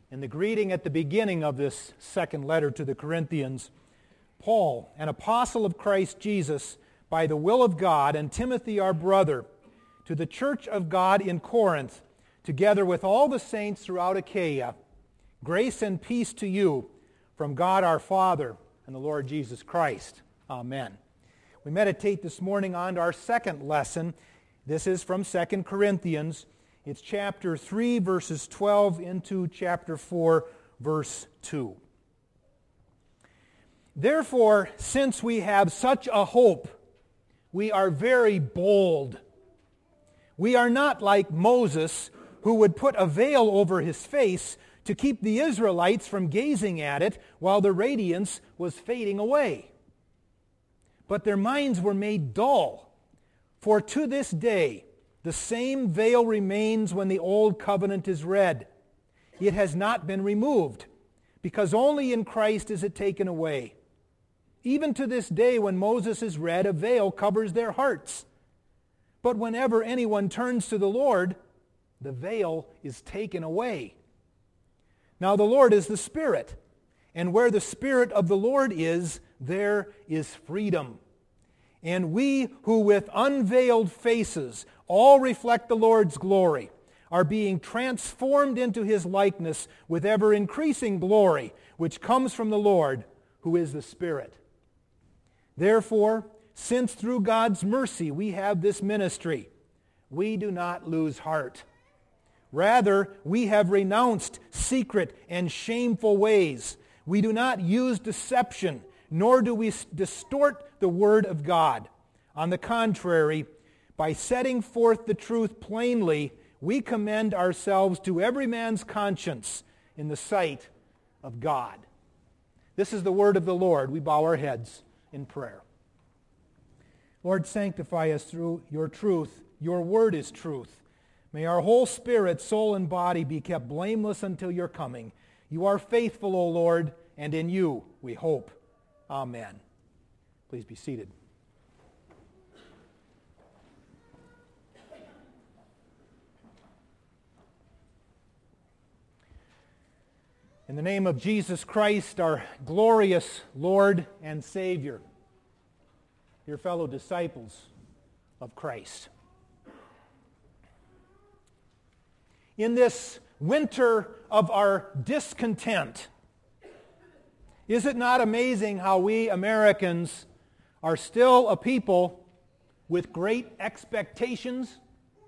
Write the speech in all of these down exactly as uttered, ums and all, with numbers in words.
In the greeting at the beginning of this second letter to the Corinthians, Paul, an apostle of Christ Jesus, by the will of God, and Timothy our brother, to the church of God in Corinth, together with all the saints throughout Achaia, grace and peace to you from God our Father and the Lord Jesus Christ. Amen. We meditate this morning on our second lesson. This is from Second Corinthians. It's chapter three, verses twelve into chapter four, verse two. Therefore, since we have such a hope, we are very bold. We are not like Moses, who would put a veil over his face to keep the Israelites from gazing at it while the radiance was fading away. But their minds were made dull, for to this day the same veil remains when the old covenant is read. It has not been removed, because only in Christ is it taken away. Even to this day when Moses is read, a veil covers their hearts. But whenever anyone turns to the Lord, the veil is taken away. Now the Lord is the Spirit, and where the Spirit of the Lord is, there is freedom. And we who with unveiled faces all reflect the Lord's glory are being transformed into His likeness with ever-increasing glory, which comes from the Lord, who is the Spirit. Therefore, since through God's mercy we have this ministry, we do not lose heart. Rather, we have renounced secret and shameful ways. We do not use deception, nor do we distort the word of God. On the contrary, by setting forth the truth plainly, we commend ourselves to every man's conscience in the sight of God. This is the word of the Lord. We bow our heads in prayer. Lord, sanctify us through your truth. Your word is truth. May our whole spirit, soul, and body be kept blameless until your coming. You are faithful, O Lord, and in you we hope. Amen. Please be seated. In the name of Jesus Christ, our glorious Lord and Savior, dear fellow disciples of Christ, in this winter of our discontent, is it not amazing how we Americans are still a people with great expectations?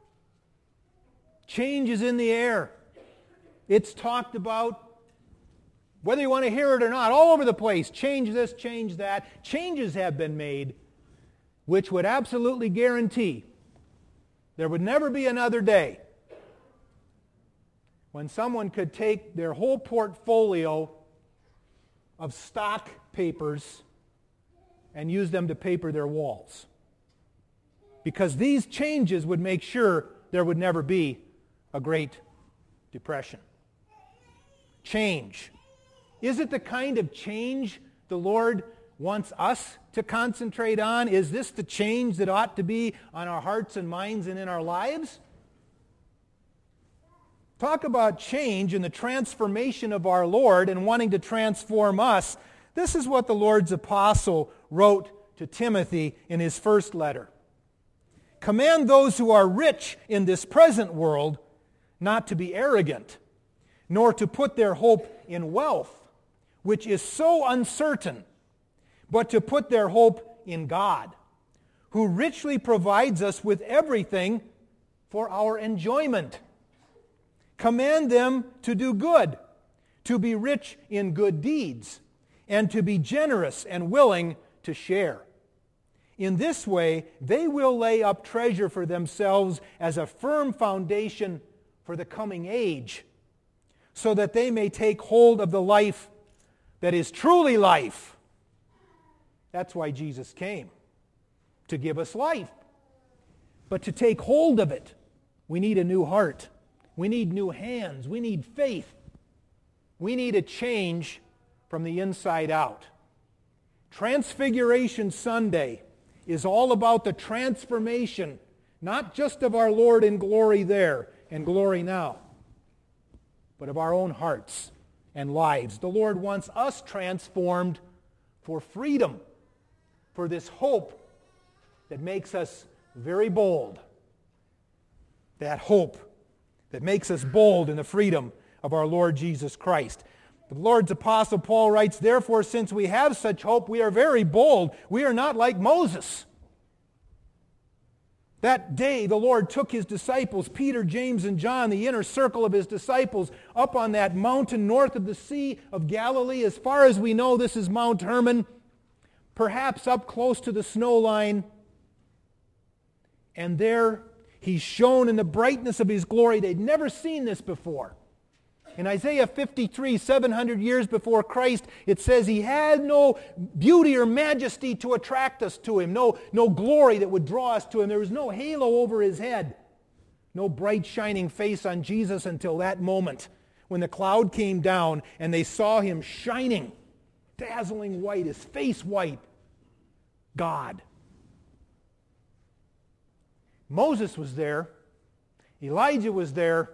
Change is in the air. It's talked about, whether you want to hear it or not, all over the place. Change this, change that. Changes have been made which would absolutely guarantee there would never be another day when someone could take their whole portfolio of stock papers and use them to paper their walls. Because these changes would make sure there would never be a Great Depression. Change. Is it the kind of change the Lord wants us to concentrate on? Is this the change that ought to be on our hearts and minds and in our lives? Talk about change and the transformation of our Lord and wanting to transform us. This is what the Lord's apostle wrote to Timothy in his first letter. Command those who are rich in this present world not to be arrogant, nor to put their hope in wealth, which is so uncertain, but to put their hope in God, who richly provides us with everything for our enjoyment. Command them to do good, to be rich in good deeds, and to be generous and willing to share. In this way, they will lay up treasure for themselves as a firm foundation for the coming age, so that they may take hold of the life that is truly life. That's why Jesus came, to give us life. But to take hold of it, we need a new heart. We need new hands. We need faith. We need a change from the inside out. Transfiguration Sunday is all about the transformation, not just of our Lord in glory there and glory now, but of our own hearts and lives. The Lord wants us transformed for freedom, for this hope that makes us very bold. That hope that makes us bold in the freedom of our Lord Jesus Christ. The Lord's Apostle Paul writes, "Therefore, since we have such hope, we are very bold. We are not like Moses." That day, the Lord took his disciples, Peter, James, and John, the inner circle of his disciples, up on that mountain north of the Sea of Galilee. As far as we know, this is Mount Hermon, perhaps up close to the snow line. And there He's shown in the brightness of His glory. They'd never seen this before. In Isaiah fifty-three, seven hundred years before Christ, it says He had no beauty or majesty to attract us to Him, no, no glory that would draw us to Him. There was no halo over His head, no bright shining face on Jesus until that moment when the cloud came down and they saw Him shining, dazzling white, His face white. God. Moses was there. Elijah was there,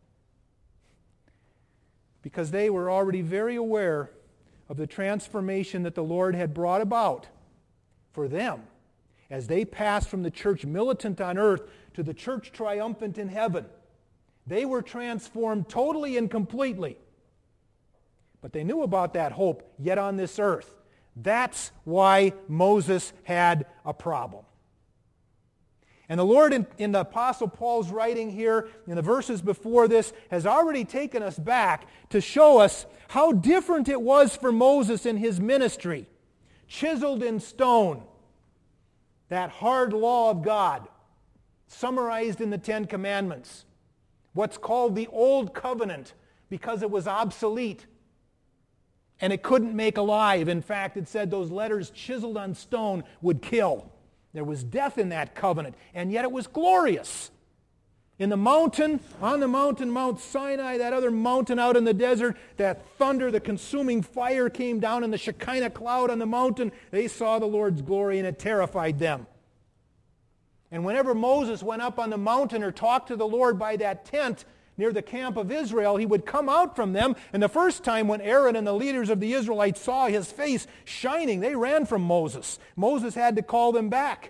because they were already very aware of the transformation that the Lord had brought about for them as they passed from the church militant on earth to the church triumphant in heaven. They were transformed totally and completely. But they knew about that hope yet on this earth. That's why Moses had a problem. And the Lord, in, in the Apostle Paul's writing here, in the verses before this, has already taken us back to show us how different it was for Moses in his ministry. Chiseled in stone, that hard law of God, summarized in the Ten Commandments. What's called the Old Covenant, because it was obsolete and it couldn't make alive. In fact, it said those letters chiseled on stone would kill. There was death in that covenant, and yet it was glorious. In the mountain, on the mountain, Mount Sinai, that other mountain out in the desert, that thunder, the consuming fire came down in the Shekinah cloud on the mountain. They saw the Lord's glory, and it terrified them. And whenever Moses went up on the mountain or talked to the Lord by that tent near the camp of Israel, he would come out from them, and the first time when Aaron and the leaders of the Israelites saw his face shining, they ran from Moses. Moses had to call them back.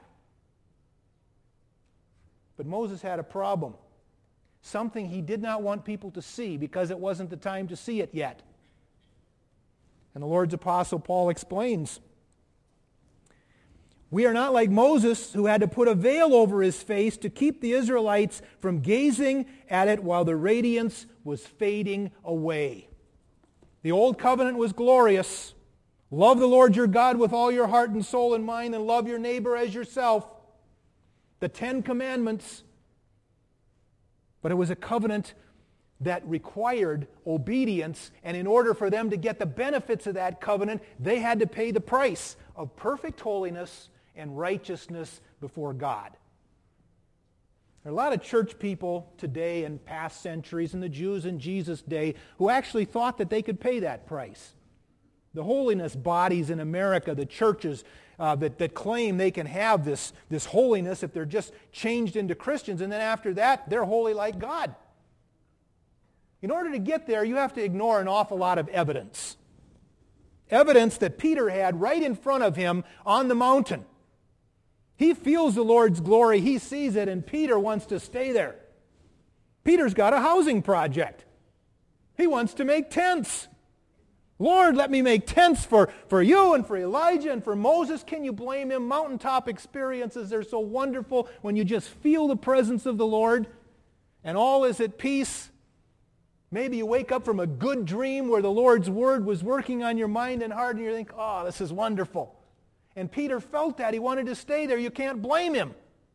But Moses had a problem. Something he did not want people to see because it wasn't the time to see it yet. And the Lord's Apostle Paul explains, "We are not like Moses, who had to put a veil over his face to keep the Israelites from gazing at it while the radiance was fading away." The old covenant was glorious. Love the Lord your God with all your heart and soul and mind, and love your neighbor as yourself. The Ten Commandments. But it was a covenant that required obedience, and in order for them to get the benefits of that covenant, they had to pay the price of perfect holiness and righteousness before God. There are a lot of church people today and past centuries, and the Jews in Jesus' day, who actually thought that they could pay that price. The holiness bodies in America, the churches uh, that, that claim they can have this, this holiness if they're just changed into Christians, and then after that, they're holy like God. In order to get there, you have to ignore an awful lot of evidence. Evidence that Peter had right in front of him on the mountain. He feels the Lord's glory, he sees it, and Peter wants to stay there. Peter's got a housing project. He wants to make tents. Lord, let me make tents for, for you and for Elijah and for Moses. Can you blame him? Mountaintop experiences are so wonderful when you just feel the presence of the Lord and all is at peace. Maybe you wake up from a good dream where the Lord's word was working on your mind and heart, and you think, oh, this is wonderful. And Peter felt that. He wanted to stay there. You can't blame him.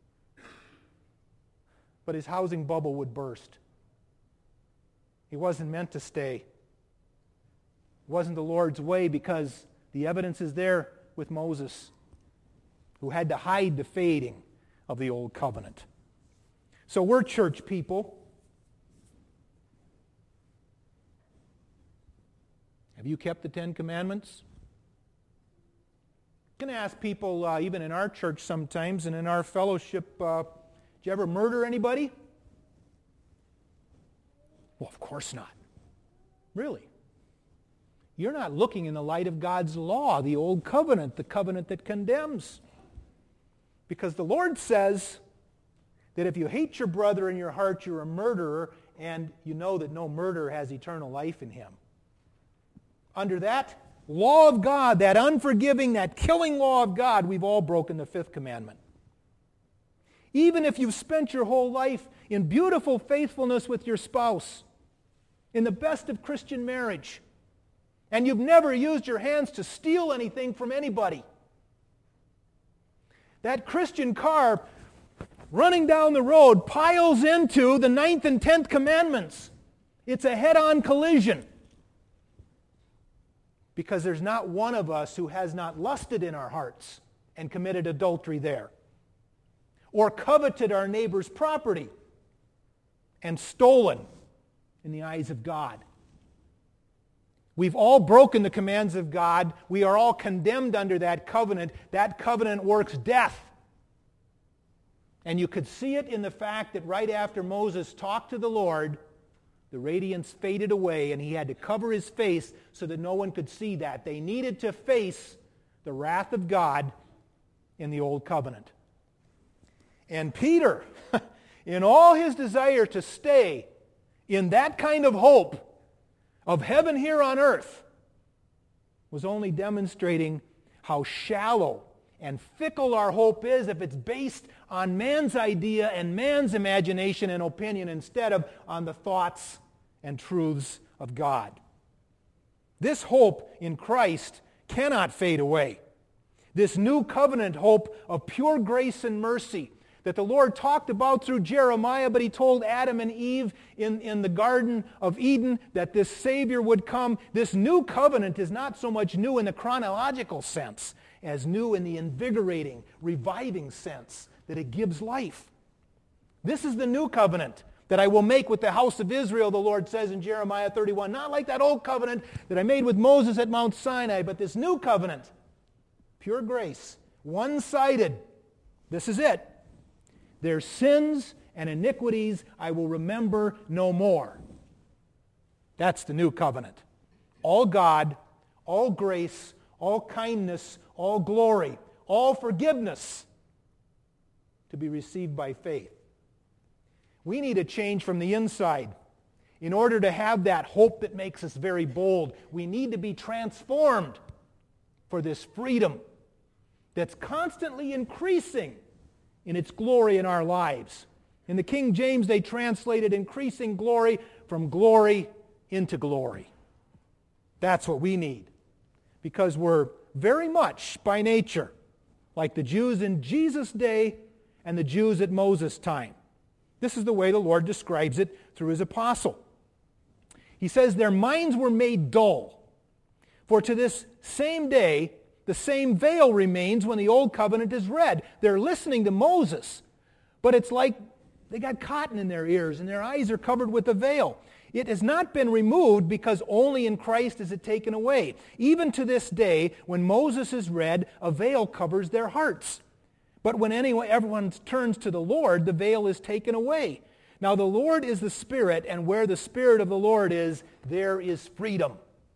But his housing bubble would burst. He wasn't meant to stay. It wasn't the Lord's way, because the evidence is there with Moses, who had to hide the fading of the old covenant. So we're church people. Have you kept the Ten Commandments? I'm going to ask people, uh, even in our church sometimes and in our fellowship, uh, did you ever murder anybody? Well, of course not. Really. You're not looking in the light of God's law, the old covenant, the covenant that condemns. Because the Lord says that if you hate your brother in your heart, you're a murderer, and you know that no murderer has eternal life in him. Under that law of God, that unforgiving, that killing law of God, we've all broken the fifth commandment. Even if you've spent your whole life in beautiful faithfulness with your spouse, in the best of Christian marriage, and you've never used your hands to steal anything from anybody, that Christian car running down the road piles into the ninth and tenth commandments. It's a head-on collision. Because there's not one of us who has not lusted in our hearts and committed adultery there, or coveted our neighbor's property and stolen in the eyes of God. We've all broken the commands of God. We are all condemned under that covenant. That covenant works death. And you could see it in the fact that right after Moses talked to the Lord, the radiance faded away and he had to cover his face so that no one could see that. They needed to face the wrath of God in the old covenant. And Peter, in all his desire to stay in that kind of hope of heaven here on earth, was only demonstrating how shallow and fickle our hope is if it's based on man's idea and man's imagination and opinion instead of on the thoughts and truths of God. This hope in Christ cannot fade away. This new covenant hope of pure grace and mercy that the Lord talked about through Jeremiah, but he told Adam and Eve in, in the Garden of Eden that this Savior would come. This new covenant is not so much new in the chronological sense as new in the invigorating, reviving sense that it gives life. This is the new covenant that I will make with the house of Israel, the Lord says in Jeremiah thirty-one. Not like that old covenant that I made with Moses at Mount Sinai, but this new covenant. Pure grace. One-sided. This is it. Their sins and iniquities I will remember no more. That's the new covenant. All God, all grace, all kindness, all glory, all forgiveness to be received by faith. We need a change from the inside. In order to have that hope that makes us very bold, we need to be transformed for this freedom that's constantly increasing in its glory in our lives. In the King James, they translated increasing glory from glory into glory. That's what we need, because we're very much by nature like the Jews in Jesus' day and the Jews at Moses' time. This is the way the Lord describes it through his apostle. He says, their minds were made dull, for to this same day the same veil remains when the old covenant is read. They're listening to Moses, but it's like they got cotton in their ears and their eyes are covered with a veil. It has not been removed because only in Christ is it taken away. Even to this day, when Moses is read, a veil covers their hearts. But when anyone, everyone turns to the Lord, the veil is taken away. Now the Lord is the Spirit, and where the Spirit of the Lord is, there is freedom.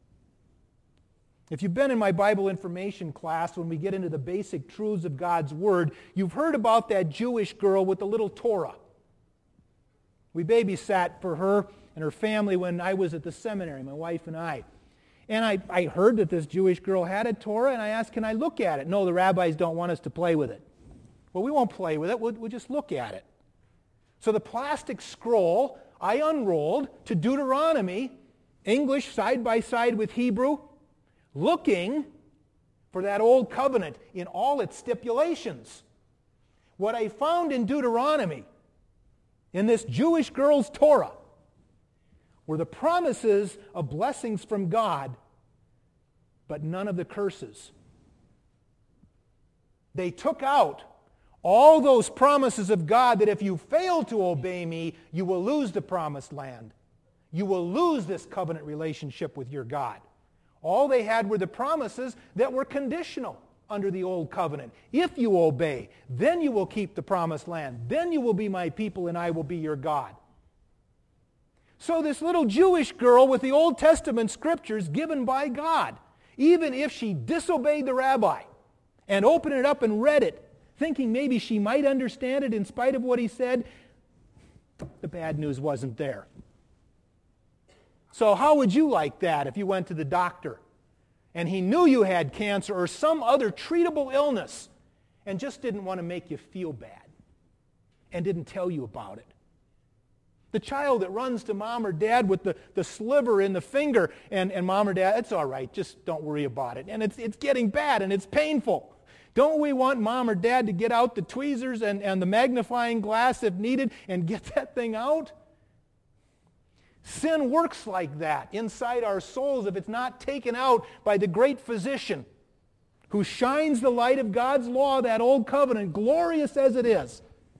If you've been in my Bible information class, when we get into the basic truths of God's Word, you've heard about that Jewish girl with the little Torah. We babysat for her and her family when I was at the seminary, my wife and I. And I, I heard that this Jewish girl had a Torah, and I asked, can I look at it? No, the rabbis don't want us to play with it. Well, we won't play with it. We'll, we'll just look at it. So the plastic scroll I unrolled to Deuteronomy, English side by side with Hebrew, looking for that old covenant in all its stipulations. What I found in Deuteronomy, in this Jewish girl's Torah, were the promises of blessings from God, but none of the curses. They took out all those promises of God that if you fail to obey me, you will lose the promised land. You will lose this covenant relationship with your God. All they had were the promises that were conditional under the old covenant. If you obey, then you will keep the promised land. Then you will be my people and I will be your God. So this little Jewish girl with the Old Testament scriptures given by God, even if she disobeyed the rabbi and opened it up and read it, thinking maybe she might understand it in spite of what he said, the bad news wasn't there. So how would you like that if you went to the doctor and he knew you had cancer or some other treatable illness and just didn't want to make you feel bad and didn't tell you about it? The child that runs to mom or dad with the, the sliver in the finger, and, and mom or dad, it's all right, just don't worry about it. And it's, it's getting bad and it's painful. Don't we want mom or dad to get out the tweezers and, and the magnifying glass if needed and get that thing out? Sin works like that inside our souls if it's not taken out by the great physician who shines the light of God's law, that old covenant, glorious as it is.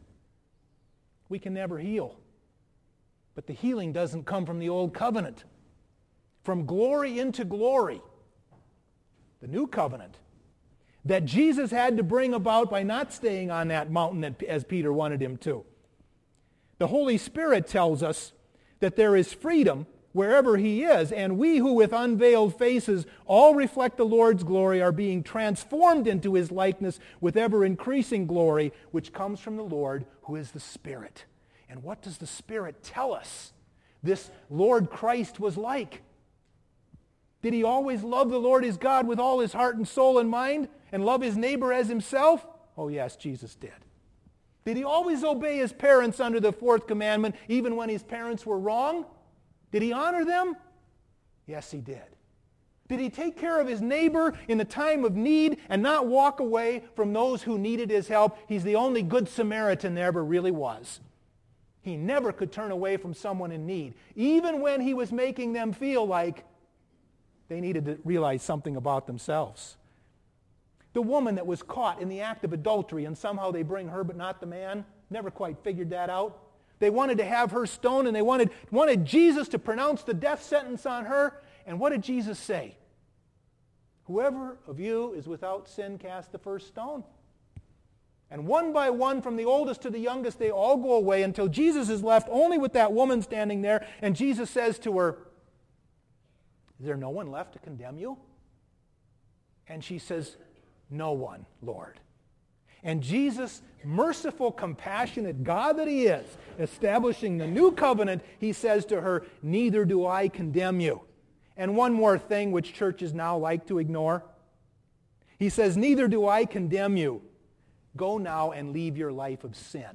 We can never heal. But the healing doesn't come from the old covenant. From glory into glory, the new covenant that Jesus had to bring about by not staying on that mountain as Peter wanted him to. The Holy Spirit tells us that there is freedom wherever he is, and we who with unveiled faces all reflect the Lord's glory are being transformed into his likeness with ever-increasing glory, which comes from the Lord, who is the Spirit. And what does the Spirit tell us this Lord Christ was like? Did he always love the Lord his God with all his heart and soul and mind and love his neighbor as himself? Oh yes, Jesus did. Did he always obey his parents under the fourth commandment even when his parents were wrong? Did he honor them? Yes, he did. Did he take care of his neighbor in the time of need and not walk away from those who needed his help? He's the only good Samaritan there ever really was. He never could turn away from someone in need, even when he was making them feel like they needed to realize something about themselves. The woman that was caught in the act of adultery and somehow they bring her but not the man, never quite figured that out. They wanted to have her stoned and they wanted, wanted Jesus to pronounce the death sentence on her. And what did Jesus say? Whoever of you is without sin, cast the first stone. And one by one, from the oldest to the youngest, they all go away until Jesus is left only with that woman standing there. And Jesus says to her, is there no one left to condemn you? And she says, no one, Lord. And Jesus, merciful, compassionate God that he is, establishing the new covenant, he says to her, neither do I condemn you. And one more thing which churches now like to ignore. He says, neither do I condemn you. Go now and leave your life of sin.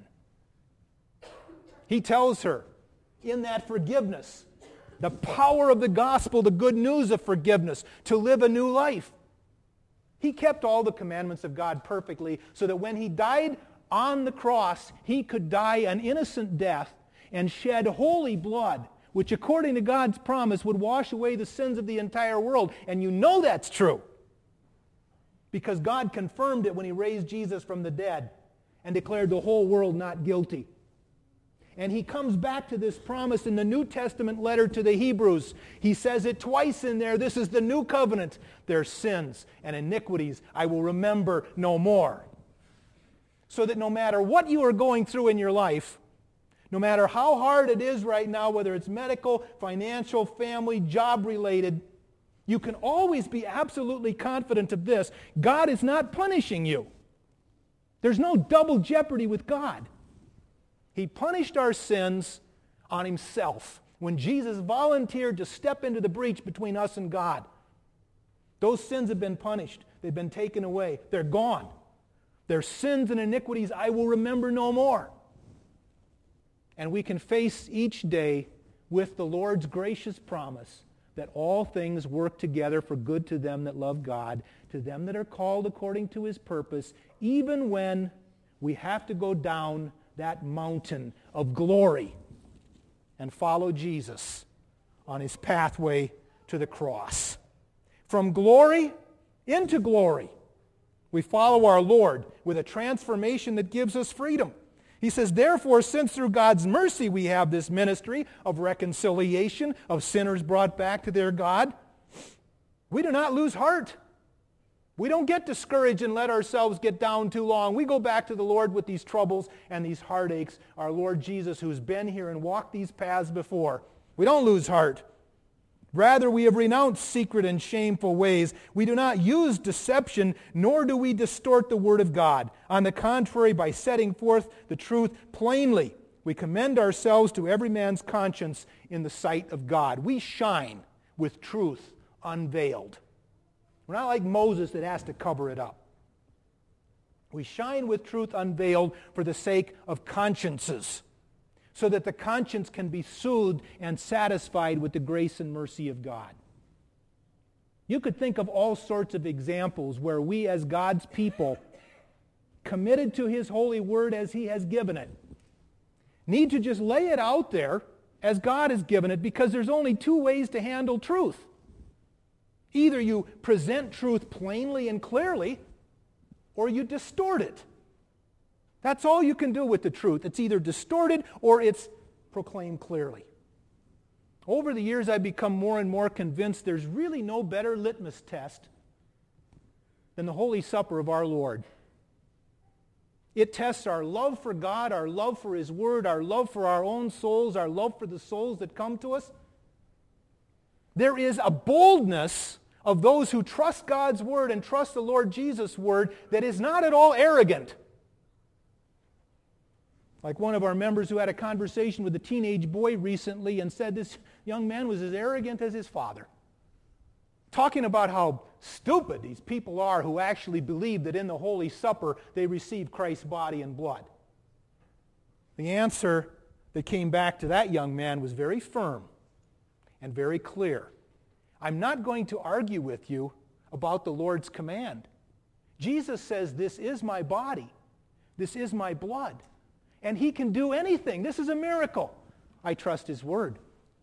He tells her, in that forgiveness, the power of the gospel, the good news of forgiveness, to live a new life. He kept all the commandments of God perfectly so that when he died on the cross, he could die an innocent death and shed holy blood, which according to God's promise would wash away the sins of the entire world. And you know that's true, because God confirmed it when he raised Jesus from the dead and declared the whole world not guilty. And he comes back to this promise in the New Testament letter to the Hebrews. He says it twice in there. This is the new covenant. Their sins and iniquities I will remember no more. So that no matter what you are going through in your life, no matter how hard it is right now, whether it's medical, financial, family, job-related, you can always be absolutely confident of this. God is not punishing you. There's no double jeopardy with God. He punished our sins on himself when Jesus volunteered to step into the breach between us and God. Those sins have been punished. They've been taken away. They're gone. Their sins and iniquities I will remember no more. And we can face each day with the Lord's gracious promise that all things work together for good to them that love God, to them that are called according to his purpose, even when we have to go down that mountain of glory and follow Jesus on his pathway to the cross. From glory into glory, we follow our Lord with a transformation that gives us freedom. He says, therefore, since through God's mercy we have this ministry of reconciliation, of sinners brought back to their God, we do not lose heart. We don't get discouraged and let ourselves get down too long. We go back to the Lord with these troubles and these heartaches. Our Lord Jesus, who's been here and walked these paths before, We don't lose heart. Rather, we have renounced secret and shameful ways. We do not use deception, nor do we distort the word of God. On the contrary, by setting forth the truth plainly, we commend ourselves to every man's conscience in the sight of God. We shine with truth unveiled. We're not like Moses that has to cover it up. We shine with truth unveiled for the sake of consciences, so that the conscience can be soothed and satisfied with the grace and mercy of God. You could think of all sorts of examples where we as God's people, committed to His holy word as He has given it, need to just lay it out there as God has given it, because there's only two ways to handle truth. Either you present truth plainly and clearly, or you distort it. That's all you can do with the truth. It's either distorted or it's proclaimed clearly. Over the years, I've become more and more convinced there's really no better litmus test than the Holy Supper of our Lord. It tests our love for God, our love for His Word, our love for our own souls, our love for the souls that come to us. There is a boldness of those who trust God's Word and trust the Lord Jesus' Word that is not at all arrogant. Like one of our members who had a conversation with a teenage boy recently and said this young man was as arrogant as his father. Talking about how stupid these people are who actually believe that in the Holy Supper they receive Christ's body and blood. The answer that came back to that young man was very firm and very clear. I'm not going to argue with you about the Lord's command. Jesus says, this is my body. This is my blood. And He can do anything. This is a miracle. I trust His word.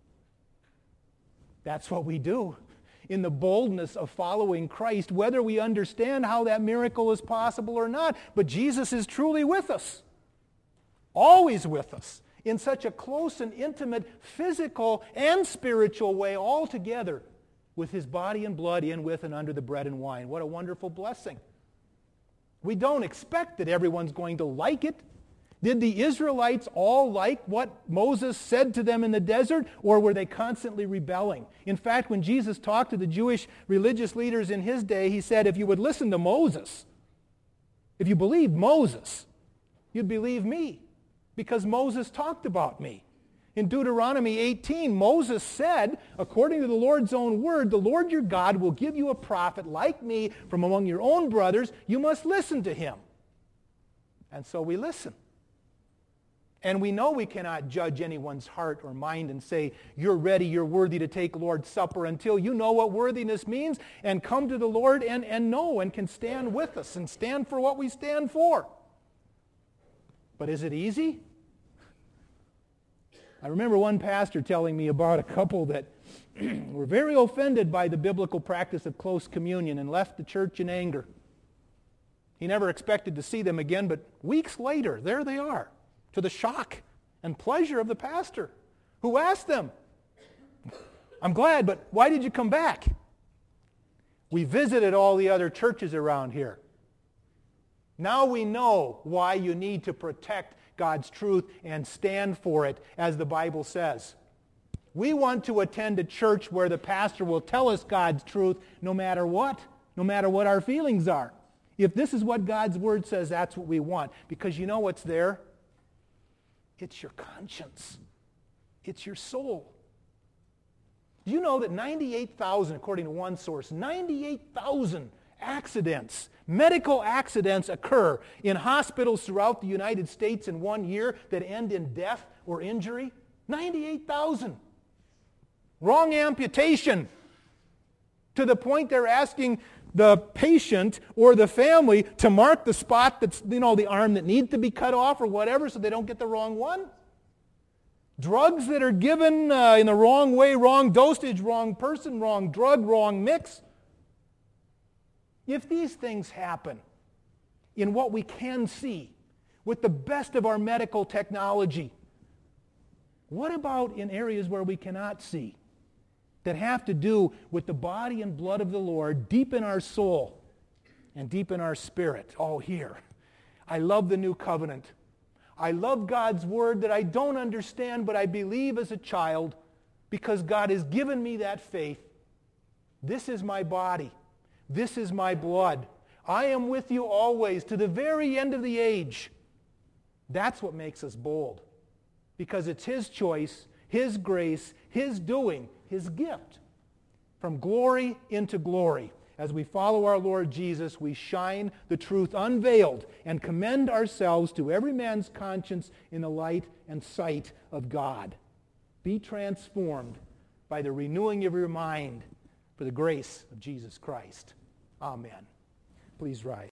That's what we do in the boldness of following Christ, whether we understand how that miracle is possible or not. But Jesus is truly with us, always with us, in such a close and intimate physical and spiritual way all together, with His body and blood in, with, and under the bread and wine. What a wonderful blessing. We don't expect that everyone's going to like it. Did the Israelites all like what Moses said to them in the desert, or were they constantly rebelling? In fact, when Jesus talked to the Jewish religious leaders in His day, He said, if you would listen to Moses, if you believed Moses, you'd believe me, because Moses talked about me. In Deuteronomy eighteen, Moses said, according to the Lord's own word, the Lord your God will give you a prophet like me from among your own brothers. You must listen to him. And so we listen. And we know we cannot judge anyone's heart or mind and say, you're ready, you're worthy to take Lord's Supper, until you know what worthiness means and come to the Lord and, and know and can stand with us and stand for what we stand for. But is it easy? I remember one pastor telling me about a couple that were very offended by the biblical practice of close communion and left the church in anger. He never expected to see them again, but weeks later, there they are, to the shock and pleasure of the pastor, who asked them, I'm glad, but why did you come back? We visited all the other churches around here. Now we know why you need to protect God's truth and stand for it, as the Bible says. We want to attend a church where the pastor will tell us God's truth no matter what, no matter what our feelings are. If this is what God's Word says, that's what we want. Because you know what's there? It's your conscience. It's your soul. Do you know that ninety-eight thousand, according to one source, ninety-eight thousand accidents, medical accidents occur in hospitals throughout the United States in one year that end in death or injury? ninety-eight thousand. Wrong amputation. To the point they're asking the patient or the family to mark the spot that's, you know, the arm that needs to be cut off or whatever, so they don't get the wrong one. Drugs that are given uh, in the wrong way, wrong dosage, wrong person, wrong drug, wrong mix. If these things happen in what we can see with the best of our medical technology, what about in areas where we cannot see, that have to do with the body and blood of the Lord deep in our soul and deep in our spirit? Oh, here. I love the new covenant. I love God's Word that I don't understand, but I believe as a child. because God has given me that faith. This is my body. This is my blood. I am with you always to the very end of the age. That's what makes us bold, because it's His choice, His grace, His doing, His gift. From glory into glory. As we follow our Lord Jesus, we shine the truth unveiled and commend ourselves to every man's conscience in the light and sight of God. Be transformed by the renewing of your mind for the grace of Jesus Christ. Amen. Please rise.